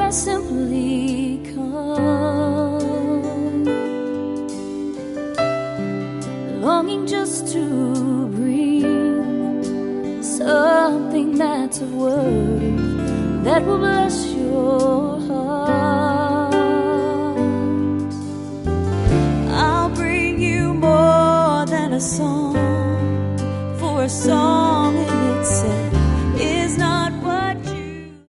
I simply come, longing just to breathe something that's of worth that will bless your heart. I'll bring you more than a song, for a song